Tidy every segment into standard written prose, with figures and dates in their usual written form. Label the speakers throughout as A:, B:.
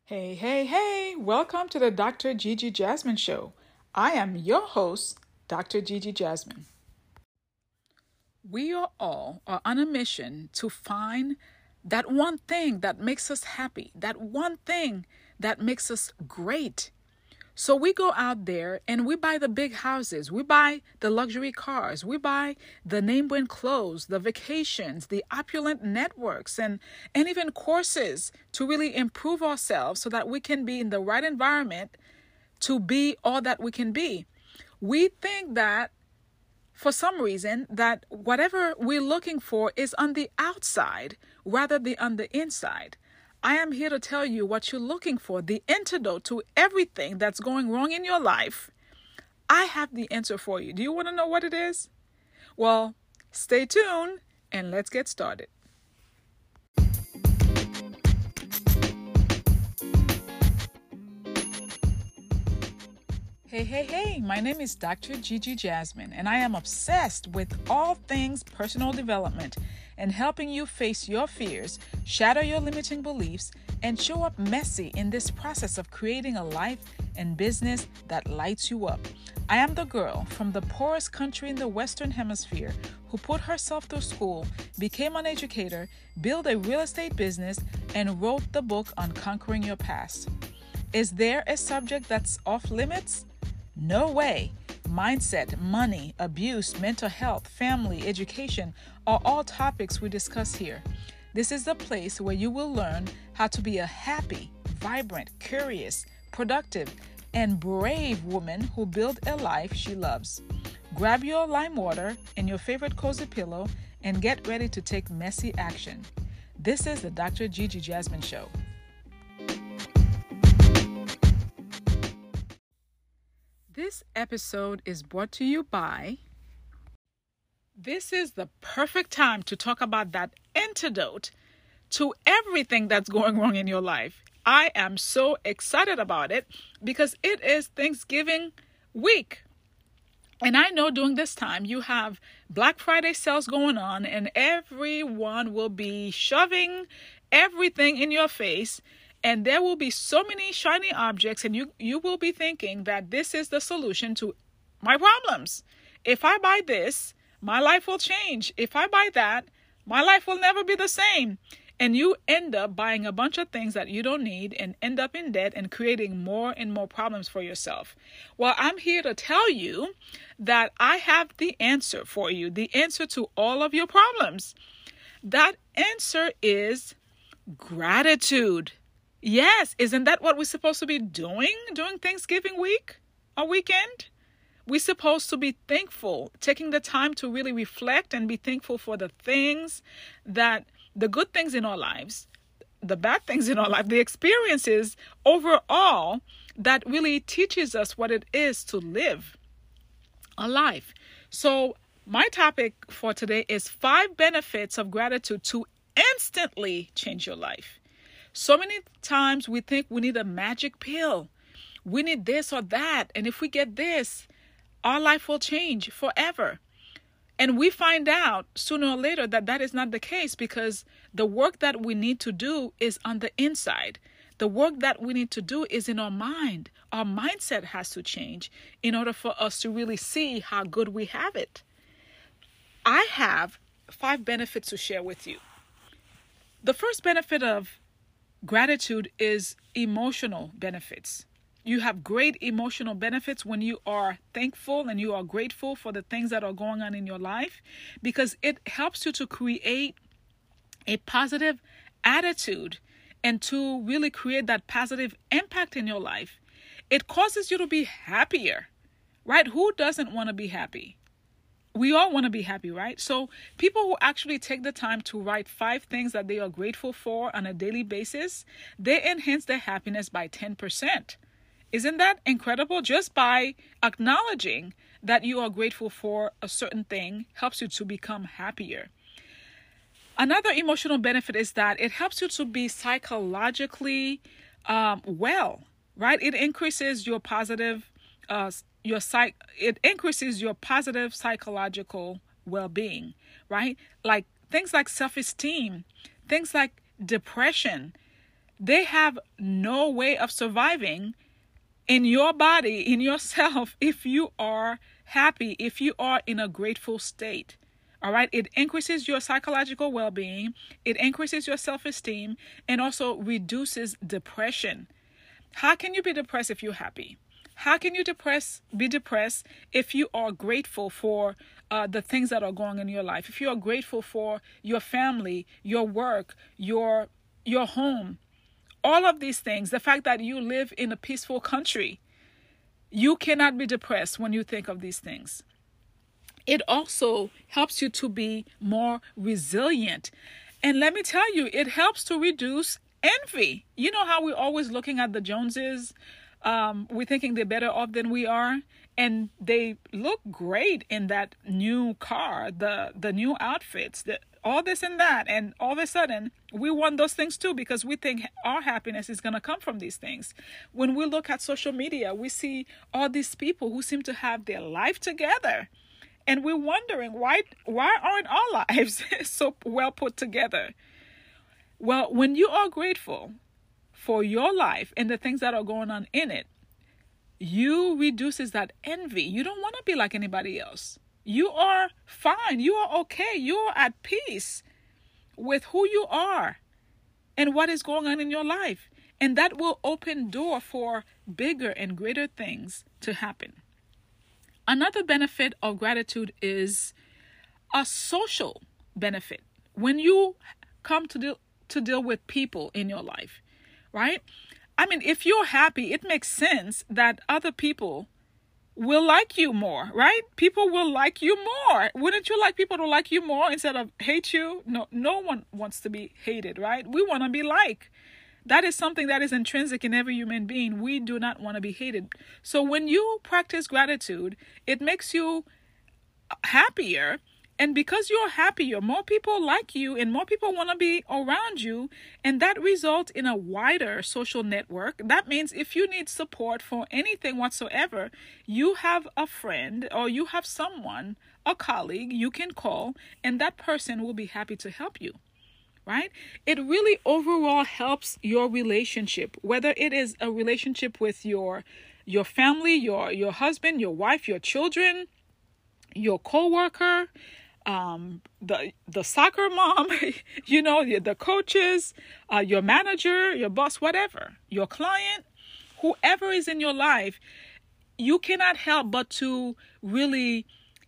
A: Hey, hey, hey! Welcome to the Dr. Gigi Jasmine Show. I am your host, Dr. Gigi Jasmine. We are on a mission to find that one thing that makes us happy, that one thing that makes us great. So we go out there and we buy the big houses, we buy the luxury cars, we buy the name brand clothes, the vacations, the opulent networks, and even courses to really improve ourselves so that we can be in the right environment to be all that we can be. We think that for some reason that whatever we're looking for is on the outside rather than on the inside. I am here to tell you what you're looking for, the antidote to everything that's going wrong in your life. I have the answer for you. Do you want to know what it is? Well, stay tuned and let's get started. Hey, hey, hey, my name is Dr. Gigi Jasmine, and I am obsessed with all things personal development and helping you face your fears, shatter your limiting beliefs, and show up messy in this process of creating a life and business that lights you up. I am the girl from the poorest country in the Western Hemisphere who put herself through school, became an educator, built a real estate business, and wrote the book on conquering your past. Is there a subject that's off limits? No way. Mindset, money, abuse, mental health, family, education are all topics we discuss here. This is the place where you will learn how to be a happy, vibrant, curious, productive, and brave woman who builds a life she loves. Grab your lime water and your favorite cozy pillow and get ready to take messy action. This is the Dr. Gigi Jasmine Show. This episode is brought to you by... This is the perfect time to talk about that antidote to everything that's going wrong in your life. I am so excited about it because it is Thanksgiving week. And I know during this time you have Black Friday sales going on and everyone will be shoving everything in your face. And there will be so many shiny objects and you will be thinking that this is the solution to my problems. If I buy this, my life will change. If I buy that, my life will never be the same. And you end up buying a bunch of things that you don't need and end up in debt and creating more and more problems for yourself. Well, I'm here to tell you that I have the answer for you, the answer to all of your problems. That answer is gratitude. Yes, isn't that what we're supposed to be doing during Thanksgiving week or weekend? We're supposed to be thankful, taking the time to really reflect and be thankful for the good things in our lives, the bad things in our life, the experiences overall that really teaches us what it is to live a life. So my topic for today is 5 benefits of gratitude to instantly change your life. So many times we think we need a magic pill. We need this or that. And if we get this, our life will change forever. And we find out sooner or later that that is not the case because the work that we need to do is on the inside. The work that we need to do is in our mind. Our mindset has to change in order for us to really see how good we have it. I have 5 benefits to share with you. The first benefit of gratitude is emotional benefits. You have great emotional benefits when you are thankful and you are grateful for the things that are going on in your life because it helps you to create a positive attitude and to really create that positive impact in your life. It causes you to be happier, right? Who doesn't want to be happy? We all want to be happy, right? So people who actually take the time to write 5 things that they are grateful for on a daily basis, they enhance their happiness by 10%. Isn't that incredible? Just by acknowledging that you are grateful for a certain thing helps you to become happier. Another emotional benefit is that it helps you to be psychologically well, right? It increases your positive it increases your positive psychological well-being, right? Like things like self-esteem, things like depression, they have no way of surviving in your body, in yourself, if you are happy, if you are in a grateful state. All right. It increases your psychological well-being. It increases your self-esteem and also reduces depression. How can you be depressed if you're happy? How can you be depressed if you are grateful for the things that are going on in your life? If you are grateful for your family, your work, your home, all of these things, the fact that you live in a peaceful country, you cannot be depressed when you think of these things. It also helps you to be more resilient. And let me tell you, it helps to reduce envy. You know how we're always looking at the Joneses? We're thinking they're better off than we are. And they look great in that new car, the new outfits, all this and that. And all of a sudden, we want those things too because we think our happiness is going to come from these things. When we look at social media, we see all these people who seem to have their life together. And we're wondering, why aren't our lives so well put together? Well, when you are grateful for your life and the things that are going on in it, you reduces that envy. You don't want to be like anybody else. You are fine. You are okay. You are at peace with who you are and what is going on in your life. And that will open door for bigger and greater things to happen. Another benefit of gratitude is a social benefit. When you come to deal with people in your life, right? I mean, if you're happy, it makes sense that other people will like you more, right? People will like you more. Wouldn't you like people to like you more instead of hate you? No one wants to be hated, right? We want to be liked. That is something that is intrinsic in every human being. We do not want to be hated. So when you practice gratitude, it makes you happier. And because you're happier, more people like you and more people want to be around you. And that results in a wider social network. That means if you need support for anything whatsoever, you have a friend or you have someone, a colleague you can call, and that person will be happy to help you. Right? It really overall helps your relationship, whether it is a relationship with your family, your husband, your wife, your children, your coworker, the soccer mom, the coaches, your manager, your boss, whatever, your client, whoever is in your life, you cannot help but to really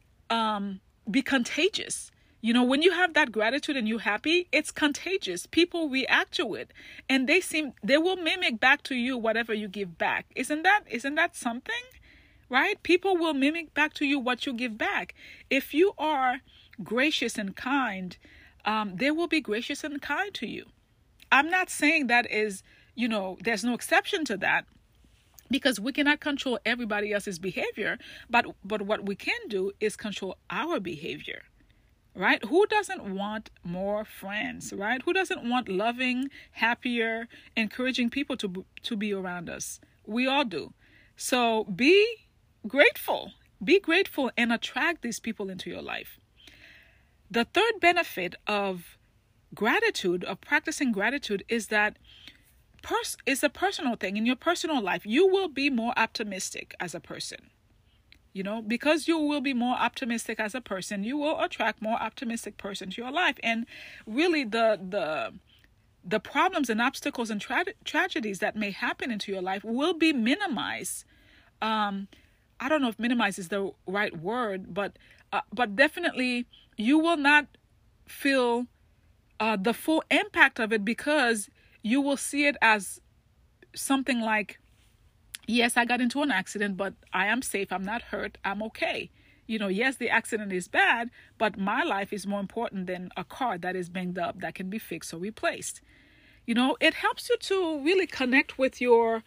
A: be contagious. When you have that gratitude and you're happy, it's contagious. People react to it and they will mimic back to you whatever you give back. Isn't that something? Right? People will mimic back to you what you give back. If you are gracious and kind, they will be gracious and kind to you. I'm not saying that is, there's no exception to that, because we cannot control everybody else's behavior, but what we can do is control our behavior. Right? Who doesn't want more friends, right? Who doesn't want loving, happier, encouraging people to be around us? We all do. So be grateful. Be grateful and attract these people into your life. The third benefit of gratitude, of practicing gratitude, is that it's a personal thing. In your personal life, you will be more optimistic as a person. Because you will be more optimistic as a person, you will attract more optimistic person to your life. And really the problems and obstacles and tragedies that may happen into your life will be minimized. I don't know if minimize is the right word, but definitely you will not feel the full impact of it, because you will see it as something like, yes, I got into an accident, but I am safe. I'm not hurt. I'm okay. Yes, the accident is bad, but my life is more important than a car that is banged up that can be fixed or replaced. It helps you to really connect with your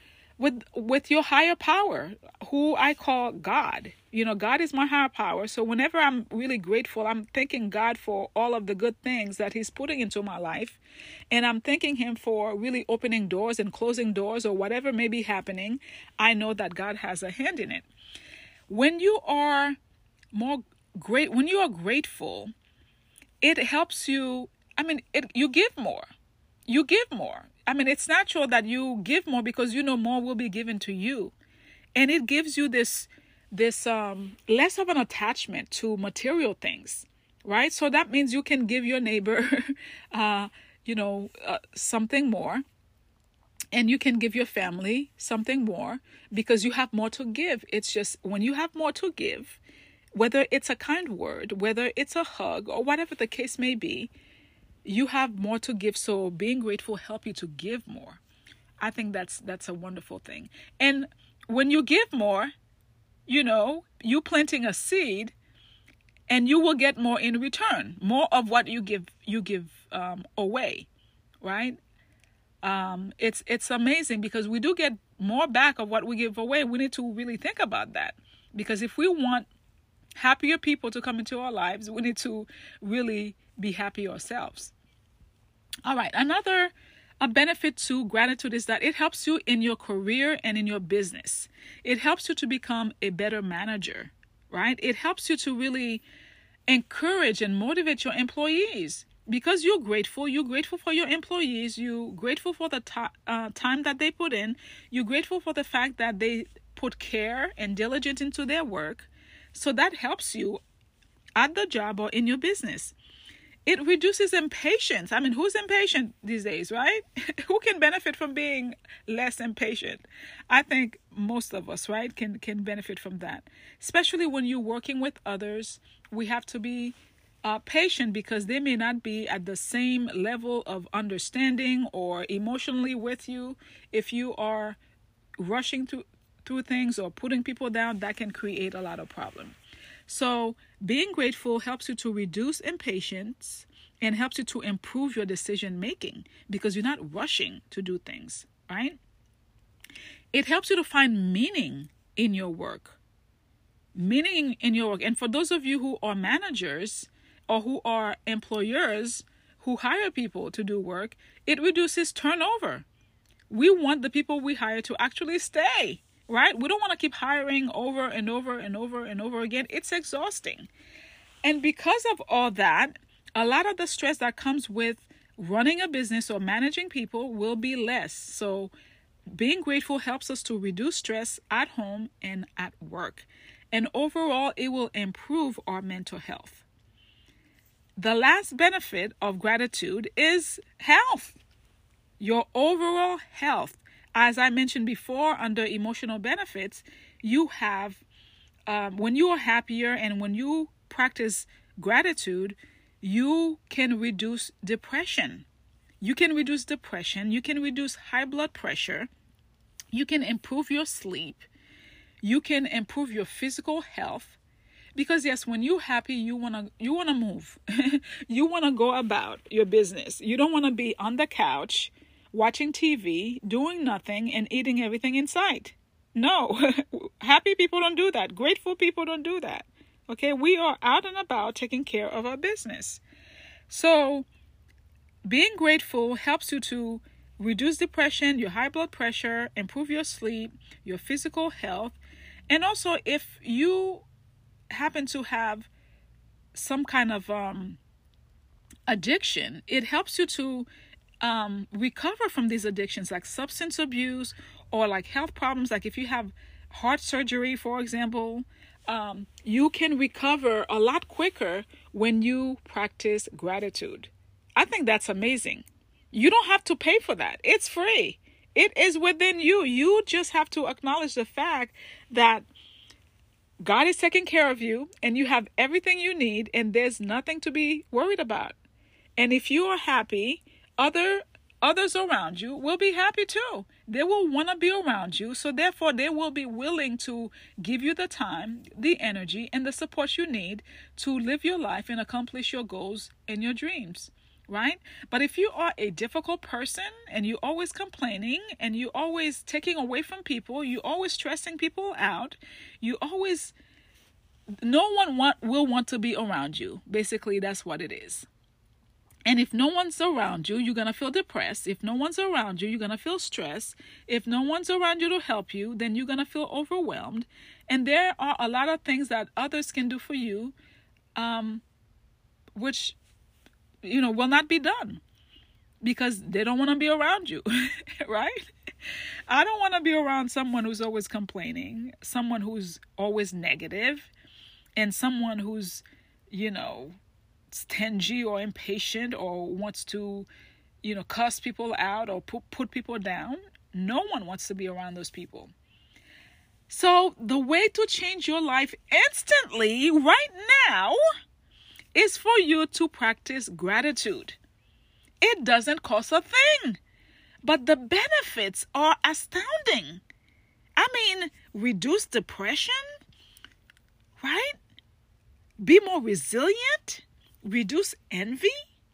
A: higher power, who I call God. God is my higher power. So whenever I'm really grateful, I'm thanking God for all of the good things that he's putting into my life. And I'm thanking him for really opening doors and closing doors or whatever may be happening. I know that God has a hand in it. When you are grateful, it helps you. You give more. you give more. I mean, it's natural that you give more because you know more will be given to you. And it gives you this less of an attachment to material things, right? So that means you can give your neighbor something more, and you can give your family something more because you have more to give. It's just when you have more to give, whether it's a kind word, whether it's a hug, or whatever the case may be, you have more to give. So being grateful helps you to give more. I think that's a wonderful thing. And when you give more, you planting a seed, and you will get more in return, more of what you give away, right? It's amazing because we do get more back of what we give away. We need to really think about that, because if we want happier people to come into our lives, we need to really be happy ourselves. All right, another benefit to gratitude is that it helps you in your career and in your business. It helps you to become a better manager, right? It helps you to really encourage and motivate your employees because you're grateful. You're grateful for your employees. You're grateful for the time that they put in. You're grateful for the fact that they put care and diligence into their work. So that helps you at the job or in your business. It reduces impatience. I mean, who's impatient these days, right? Who can benefit from being less impatient? I think most of us, right, can benefit from that. Especially when you're working with others, we have to be patient because they may not be at the same level of understanding or emotionally with you. If you are rushing through things or putting people down, that can create a lot of problem. So being grateful helps you to reduce impatience and helps you to improve your decision making because you're not rushing to do things, right? It helps you to find meaning in your work. Meaning in your work. And for those of you who are managers or who are employers who hire people to do work, it reduces turnover. We want the people we hire to actually stay. Right? We don't want to keep hiring over and over and over and over again. It's exhausting. And because of all that, a lot of the stress that comes with running a business or managing people will be less. So being grateful helps us to reduce stress at home and at work. And overall, it will improve our mental health. The last benefit of gratitude is health. Your overall health. As I mentioned before, under emotional benefits, you have, when you are happier and when you practice gratitude, you can reduce depression. You can reduce depression. You can reduce high blood pressure. You can improve your sleep. You can improve your physical health. Because yes, when you're happy, you wanna move. You wanna go about your business. You don't wanna be on the couch watching TV, doing nothing, and eating everything in sight. No, happy people don't do that. Grateful people don't do that. Okay, we are out and about taking care of our business. So being grateful helps you to reduce depression, your high blood pressure, improve your sleep, your physical health. And also if you happen to have some kind of addiction, it helps you to recover from these addictions like substance abuse or like health problems. Like if you have heart surgery, for example, you can recover a lot quicker when you practice gratitude. I think that's amazing. You don't have to pay for that. It's free. It is within you. You just have to acknowledge the fact that God is taking care of you and you have everything you need and there's nothing to be worried about. And if you are happy, others around you will be happy too. They will want to be around you. So therefore, they will be willing to give you the time, the energy, and the support you need to live your life and accomplish your goals and your dreams, right? But if you are a difficult person and you're always complaining and you're always taking away from people, you're always stressing people out, no one will want to be around you. Basically, that's what it is. And if no one's around you, you're going to feel depressed. If no one's around you, you're going to feel stressed. If no one's around you to help you, then you're going to feel overwhelmed. And there are a lot of things that others can do for you, which, will not be done. because they don't want to be around you, right? I don't want to be around someone who's always complaining, someone who's always negative, and someone who's, stingy or impatient or wants to, cuss people out or put people down. No one wants to be around those people. So the way to change your life instantly right now is for you to practice gratitude. It doesn't cost a thing, but the benefits are astounding. I mean, reduce depression, right? Be more resilient, reduce envy,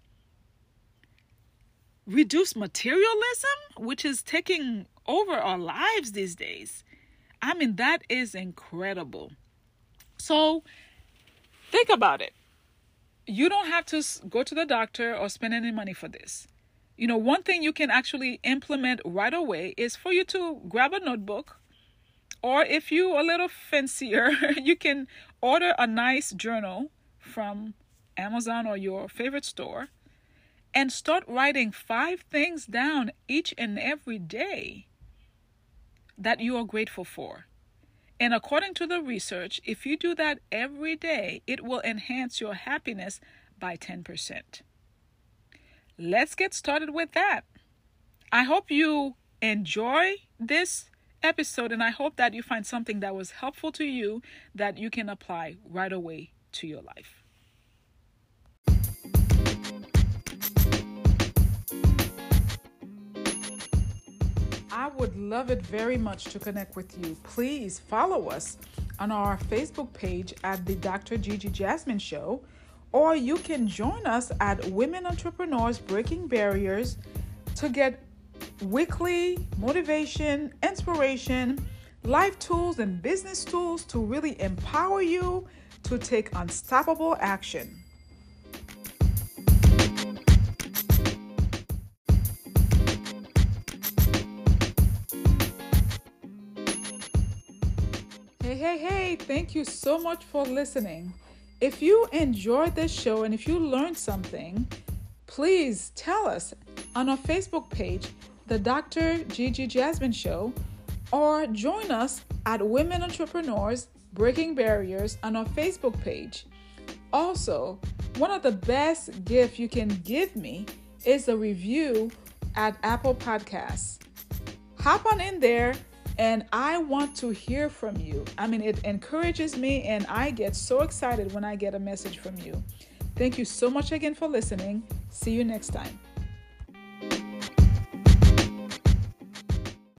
A: reduce materialism, which is taking over our lives these days. I mean, that is incredible. So think about it. You don't have to go to the doctor or spend any money for this. One thing you can actually implement right away is for you to grab a notebook, or if you're a little fancier, you can order a nice journal from Amazon or your favorite store and start writing 5 things down each and every day that you are grateful for. And according to the research, if you do that every day, it will enhance your happiness by 10%. Let's get started with that. I hope you enjoy this episode, and I hope that you find something that was helpful to you that you can apply right away to your life. I would love it very much to connect with you. Please follow us on our Facebook page at the Dr. Gigi Jasmine Show, or you can join us at Women Entrepreneurs Breaking Barriers to get weekly motivation, inspiration, life tools, and business tools to really empower you to take unstoppable action. Hey, thank you so much for listening. If you enjoyed this show and if you learned something, please tell us on our Facebook page, the Dr. Gigi Jasmine Show, or join us at Women Entrepreneurs Breaking Barriers on our Facebook page. Also, one of the best gifts you can give me is a review at Apple Podcasts. Hop on in there, and I want to hear from you. I mean, it encourages me, and I get so excited when I get a message from you. Thank you so much again for listening. See you next time.